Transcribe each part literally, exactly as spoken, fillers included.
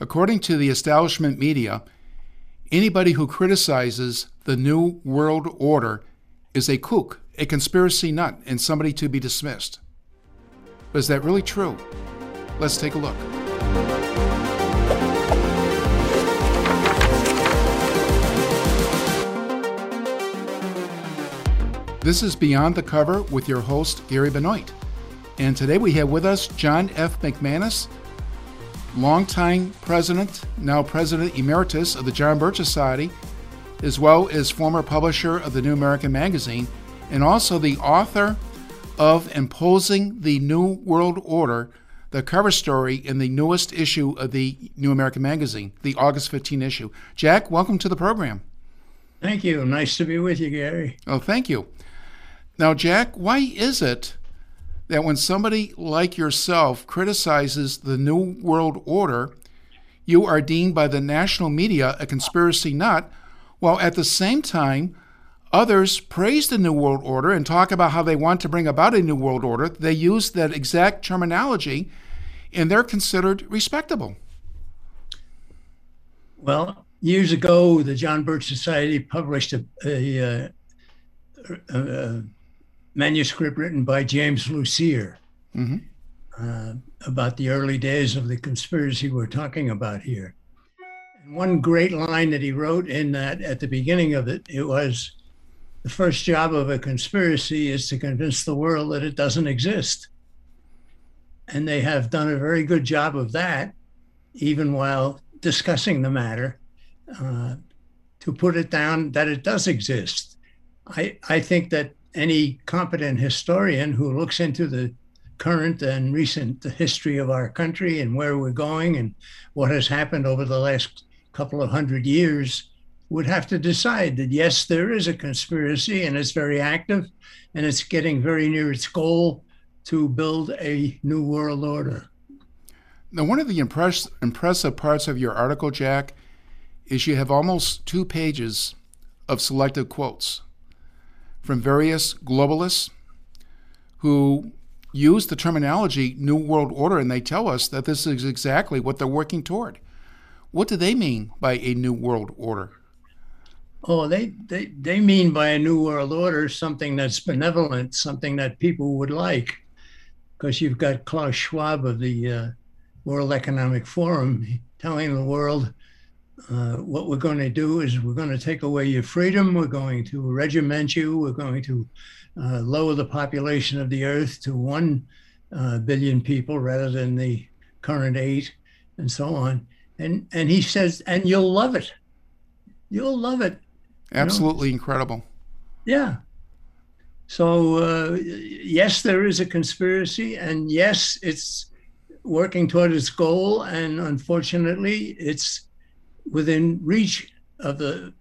According to the establishment media, anybody who criticizes the New World Order is a kook, a conspiracy nut, and somebody to be dismissed. But is that really true? Let's take a look. This is Beyond the Cover with your host, Gary Benoit. And today we have with us John F. McManus, longtime president, now president emeritus of the John Birch Society, as well as former publisher of the New American Magazine, and also the author of Imposing the New World Order, the cover story in the newest issue of the New American Magazine, the August fifteenth issue. Jack, welcome to the program. Thank you. Nice to be with you, Gary. Oh, thank you. Now, Jack, why is it that when somebody like yourself criticizes the New World Order, you are deemed by the national media a conspiracy nut, while at the same time, others praise the New World Order and talk about how they want to bring about a New World Order? They use that exact terminology, and they're considered respectable. Well, years ago, the John Birch Society published a, a, a, a manuscript written by James Lucier mm-hmm. uh, about the early days of the conspiracy we're talking about here. And one great line that he wrote in that at the beginning of it, it was, the first job of a conspiracy is to convince the world that it doesn't exist. And they have done a very good job of that, even while discussing the matter, uh, to put it down that it does exist. I, I think that any competent historian who looks into the current and recent history of our country and where we're going and what has happened over the last couple of hundred years would have to decide that, yes, there is a conspiracy and it's very active and it's getting very near its goal to build a new world order. Now, one of the impress- impressive parts of your article, Jack, is you have almost two pages of selected quotes from various globalists who use the terminology New World Order, and they tell us that this is exactly what they're working toward. What do they mean by a New World Order? Oh, they, they, they mean by a New World Order something that's benevolent, something that people would like. Because you've got Klaus Schwab of the uh, World Economic Forum telling the world, Uh, what we're going to do is we're going to take away your freedom. We're going to regiment you. We're going to uh, lower the population of the earth to one uh, billion people rather than the current eight, and so on. And and he says, and you'll love it. You'll love it. Absolutely you know? Incredible. Yeah. So uh, yes, there is a conspiracy, and yes, it's working toward its goal. And unfortunately, it's within reach of the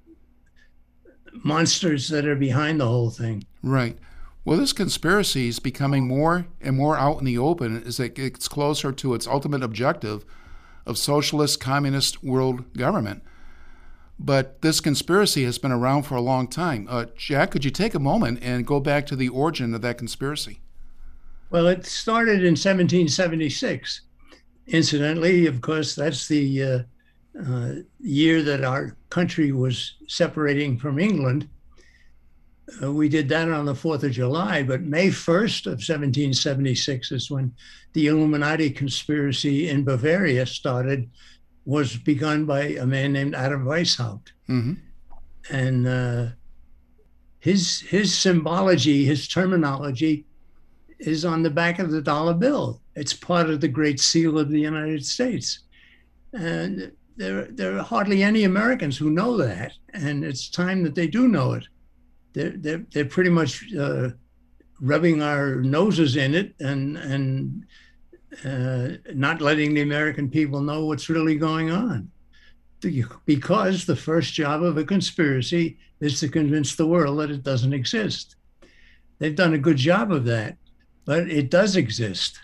monsters that are behind the whole thing. Right. Well, this conspiracy is becoming more and more out in the open as it gets closer to its ultimate objective of socialist, communist world government. But this conspiracy has been around for a long time. Uh, Jack, could you take a moment and go back to the origin of that conspiracy? Well, it started in seventeen seventy-six. Incidentally, of course, that's the uh, Uh, year that our country was separating from England. Uh, we did that on the fourth of July, but May first of seventeen seventy-six is when the Illuminati conspiracy in Bavaria started, was begun by a man named Adam Weishaupt. Mm-hmm. And uh, his, his symbology, his terminology is on the back of the dollar bill. It's part of the Great Seal of the United States. And There, there are hardly any Americans who know that, and it's time that they do know it. They're, they're, they're pretty much uh, rubbing our noses in it and, and uh, not letting the American people know what's really going on. Because the first job of a conspiracy is to convince the world that it doesn't exist. They've done a good job of that, but it does exist.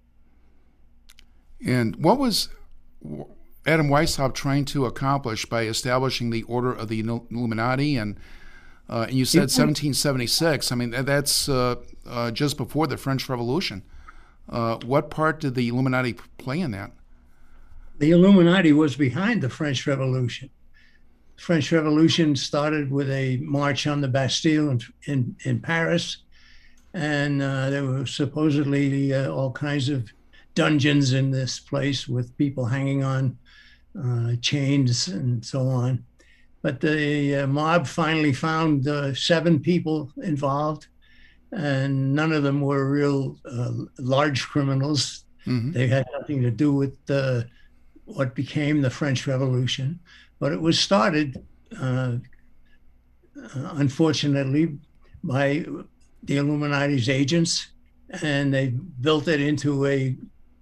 And what was Adam Weishaupt trying to accomplish by establishing the Order of the Illuminati? And uh, and you said seventeen seventy-six. I mean, that's uh, uh, just before the French Revolution. Uh, what part did the Illuminati play in that? The Illuminati was behind the French Revolution. The French Revolution started with a march on the Bastille in, in, in Paris, and uh, there were supposedly uh, all kinds of dungeons in this place with people hanging on uh, chains and so on. But the uh, mob finally found uh, seven people involved, and none of them were real uh, large criminals. Mm-hmm. They had nothing to do with uh, what became the French Revolution. But it was started, uh, unfortunately, by the Illuminati's agents, and they built it into a,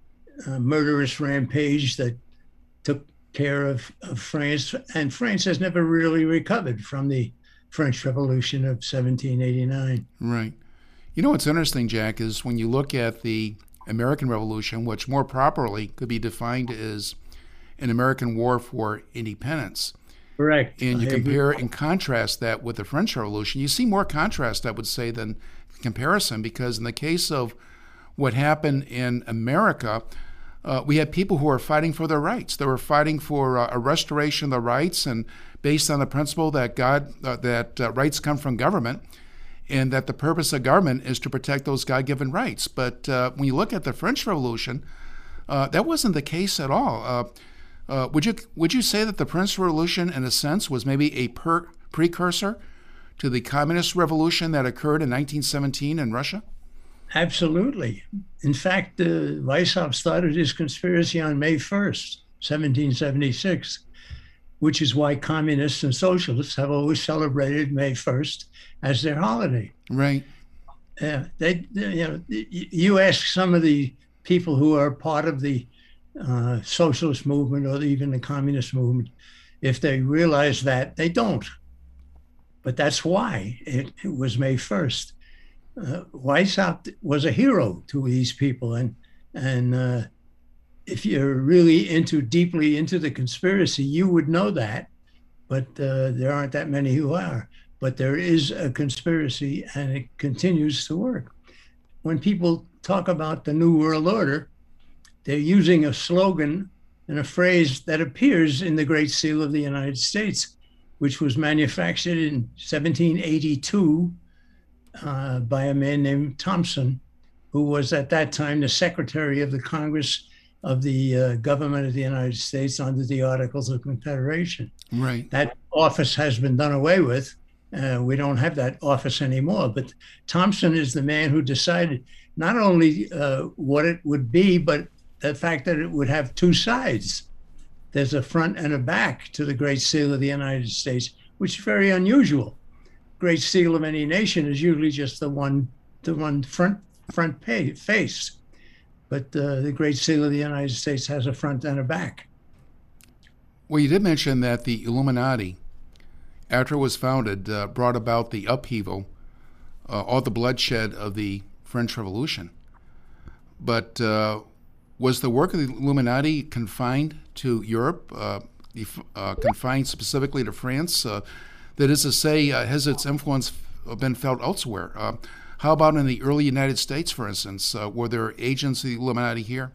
a murderous rampage that took care of, of France, and France has never really recovered from the French Revolution of seventeen eighty-nine. Right. You know what's interesting, Jack, is when you look at the American Revolution, which more properly could be defined as an American war for independence. Correct. And you I compare agree. and contrast that with the French Revolution, you see more contrast, I would say, than comparison, because in the case of what happened in America, uh, we had people who were fighting for their rights. They were fighting for uh, a restoration of the rights, and based on the principle that God, uh, that uh, rights come from government, and that the purpose of government is to protect those God-given rights. But uh, when you look at the French Revolution, uh, that wasn't the case at all. Uh, uh, would you would you say that the French Revolution, in a sense, was maybe a per- precursor to the Communist Revolution that occurred in nineteen seventeen in Russia? Absolutely. In fact, uh, Weishaupt started his conspiracy on May first, seventeen seventy-six, which is why communists and socialists have always celebrated May first as their holiday. Right. Uh, they, they, you know, you ask some of the people who are part of the uh, socialist movement or even the communist movement, if they realize that, they don't. But that's why it, it was May first. Uh, Weishaupt was a hero to these people, and and uh, if you're really into deeply into the conspiracy, you would know that. But uh, there aren't that many who are. But there is a conspiracy, and it continues to work. When people talk about the New World Order, they're using a slogan and a phrase that appears in the Great Seal of the United States, which was manufactured in seventeen eighty-two uh, by a man named Thompson, who was at that time the Secretary of the Congress of the uh, government of the United States under the Articles of Confederation. Right. That office has been done away with. Uh, we don't have that office anymore. But Thompson is the man who decided not only uh, what it would be, but the fact that it would have two sides. There's a front and a back to the Great Seal of the United States, which is very unusual. Great Seal of any nation is usually just the one, the one front front pay, face. But uh, the Great Seal of the United States has a front and a back. Well, you did mention that the Illuminati, after it was founded, uh, brought about the upheaval, uh, all the bloodshed of the French Revolution. But uh, was the work of the Illuminati confined to Europe, uh, uh, confined specifically to France? Uh, that is to say, uh, has its influence been felt elsewhere? Uh, how about in the early United States, for instance? Uh, were there agents of the Illuminati here?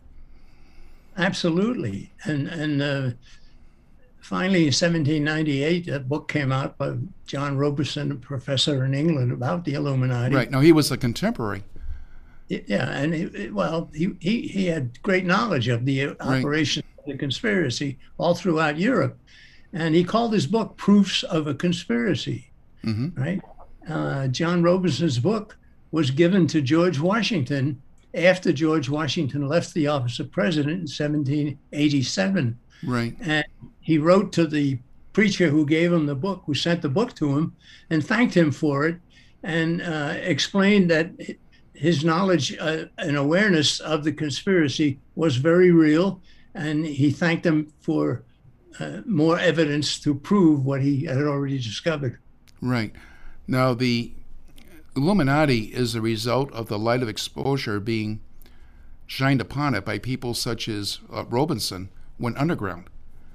Absolutely. And, and uh, finally, in seventeen ninety-eight, a book came out by John Robeson, a professor in England, about the Illuminati. Right. Now, he was a contemporary. Yeah, and he, well, he, he he had great knowledge of the operation right. of the conspiracy all throughout Europe, and he called his book "Proofs of a Conspiracy." Mm-hmm. Right. Uh, John Robeson's book was given to George Washington after George Washington left the office of president in seventeen eighty-seven. Right. And he wrote to the preacher who gave him the book, who sent the book to him, and thanked him for it, and uh, explained that his knowledge uh, and awareness of the conspiracy was very real, and he thanked him for uh, more evidence to prove what he had already discovered. Right. Now, the Illuminati is a result of the light of exposure being shined upon it by people such as uh, Robeson went underground.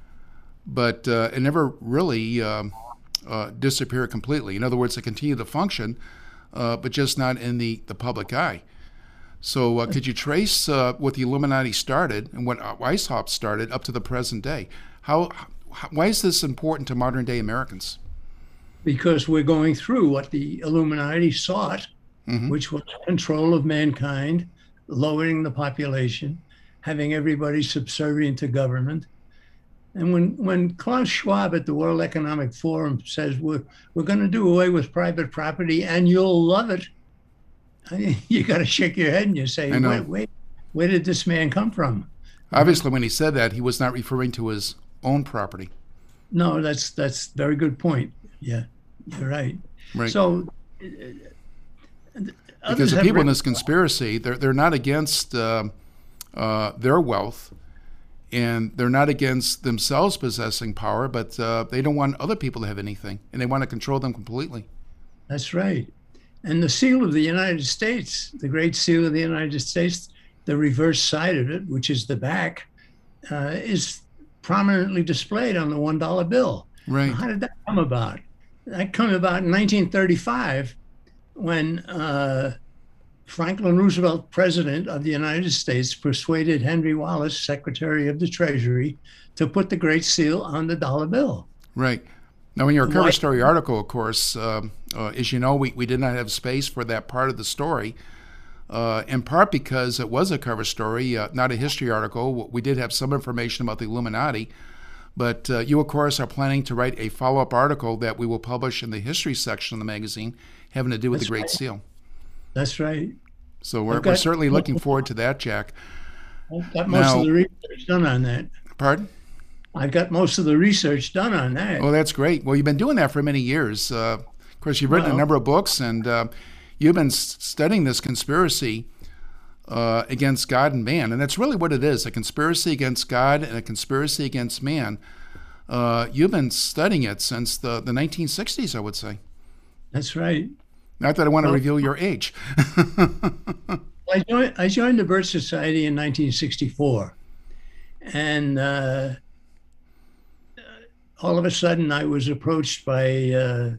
But uh, it never really um, uh, disappeared completely. In other words, it continued to function, uh, but just not in the, the public eye. So uh, could you trace uh, what the Illuminati started and what Weishaupt started up to the present day? How, how why is this important to modern day Americans? Because we're going through what the Illuminati sought, mm-hmm. which was control of mankind, lowering the population, having everybody subservient to government. And when, when Klaus Schwab at the World Economic Forum says we're, we're going to do away with private property and you'll love it, I mean, you got to shake your head and you say, wait, wait, where did this man come from? Obviously, when he said that, he was not referring to his own property. No, that's that's a very good point. Yeah, you're right. Right. So, uh, because the people in this conspiracy, they're they're not against uh, uh, their wealth, and they're not against themselves possessing power, but uh, they don't want other people to have anything, and they want to control them completely. That's right. And the seal of the United States, the Great Seal of the United States, the reverse side of it, which is the back, uh, is prominently displayed on the one dollar bill. Right. Now, how did that come about? That came about in nineteen thirty-five when uh, Franklin Roosevelt, President of the United States, persuaded Henry Wallace, Secretary of the Treasury, to put the Great Seal on the dollar bill. Right. Now, in your cover story article, of course, uh, uh, as you know, we, we did not have space for that part of the story, uh, in part because it was a cover story, uh, not a history article. We did have some information about the Illuminati, but uh, you, of course, are planning to write a follow-up article that we will publish in the history section of the magazine having to do with That's the Great right. Seal. That's right. So we're, we're certainly looking forward to that, Jack. I've got most now, of the research done on that. Pardon? I've got most of the research done on that. Oh, that's great. Well, you've been doing that for many years. Uh, of course, you've written well, a number of books, and uh, you've been studying this conspiracy uh, against God and man. And that's really what it is, a conspiracy against God and a conspiracy against man. Uh, you've been studying it since the, the nineteen sixties, I would say. That's right. Not that I want to well, reveal your age. I, joined, I joined the Birch Society in nineteen sixty-four. And uh, all of a sudden, I was approached by uh,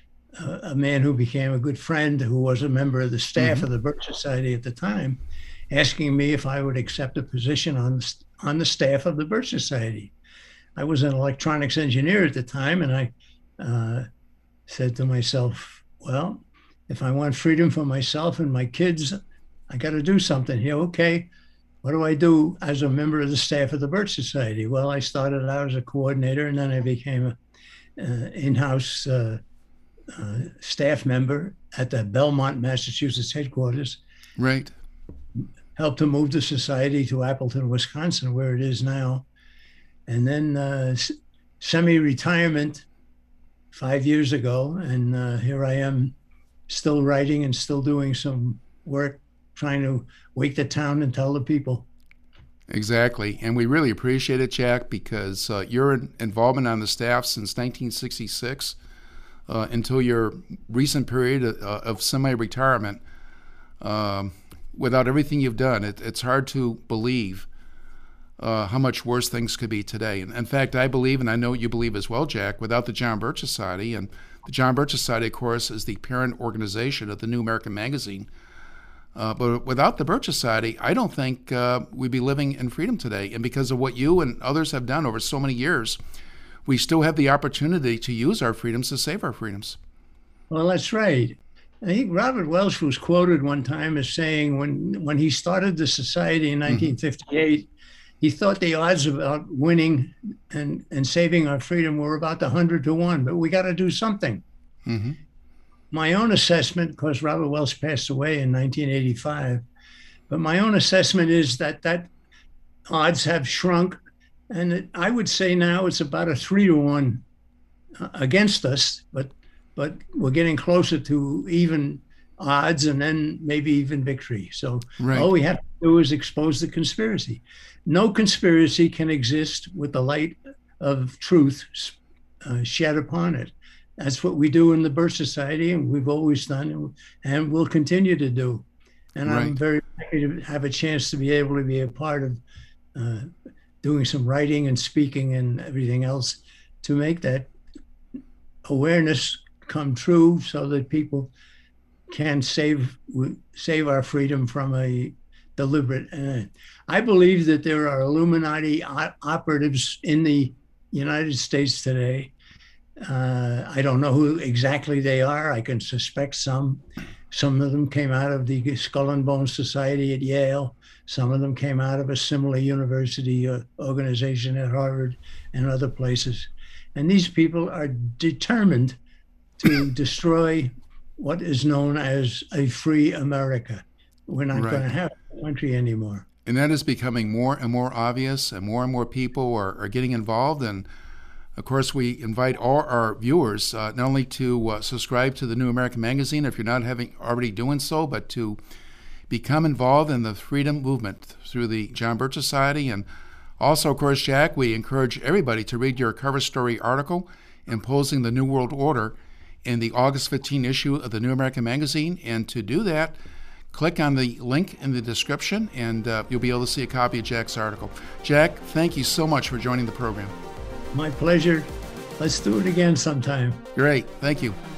a man who became a good friend, who was a member of the staff mm-hmm. of the Birch Society at the time, asking me if I would accept a position on the, on the staff of the Birch Society. I was an electronics engineer at the time, and I uh, said to myself, well, if I want freedom for myself and my kids, I got to do something here. Okay, what do I do as a member of the staff of the Birch Society? Well, I started out as a coordinator, and then I became an uh, in-house uh, uh, staff member at the Belmont, Massachusetts headquarters. Right. Helped to move the society to Appleton, Wisconsin, where it is now. And then uh, semi-retirement five years ago, and uh, here I am still writing and still doing some work, trying to wake the town and tell the people. Exactly. And we really appreciate it, Jack, because uh, your involvement on the staff since nineteen sixty-six uh, until your recent period of, uh, of semi-retirement, um, without everything you've done, it, it's hard to believe uh, how much worse things could be today. And in fact, I believe, and I know you believe as well, Jack, without the John Birch Society, and the John Birch Society, of course, is the parent organization of the New American Magazine. Uh, but without the Birch Society, I don't think uh, we'd be living in freedom today. And because of what you and others have done over so many years, we still have the opportunity to use our freedoms to save our freedoms. Well, that's right. I think Robert Welch was quoted one time as saying when, when he started the society in nineteen fifty-eight, mm-hmm. he thought the odds about winning and, and saving our freedom were about one hundred to one, but we got to do something. Mm-hmm. My own assessment, because Robert Welch passed away in nineteen eighty-five, but my own assessment is that that odds have shrunk. And it, I would say now it's about a three to one against us, but but we're getting closer to even odds and then maybe even victory. So right. all we have to do is expose the conspiracy. No conspiracy can exist with the light of truth uh, shed upon it. That's what we do in the Birch Society, and we've always done, and we'll continue to do. And right. I'm very happy to have a chance to be able to be a part of uh, doing some writing and speaking and everything else to make that awareness come true, so that people can save save our freedom from a deliberate end. I believe that there are Illuminati operatives in the United States today. Uh, I don't know who exactly they are. I can suspect some. Some of them came out of the Skull and Bones Society at Yale. Some of them came out of a similar university uh, organization at Harvard and other places. And these people are determined to destroy what is known as a free America. We're not right. going to have a country anymore. And that is becoming more and more obvious, and more and more people are, are getting involved. And of course, we invite all our viewers uh, not only to uh, subscribe to the New American Magazine if you're not having already doing so, but to become involved in the freedom movement through the John Birch Society. And also, of course, Jack, we encourage everybody to read your cover story article, Imposing the New World Order, in the August fifteenth issue of the New American Magazine. And to do that, click on the link in the description, and uh, you'll be able to see a copy of Jack's article. Jack, thank you so much for joining the program. My pleasure. Let's do it again sometime. Great. Thank you.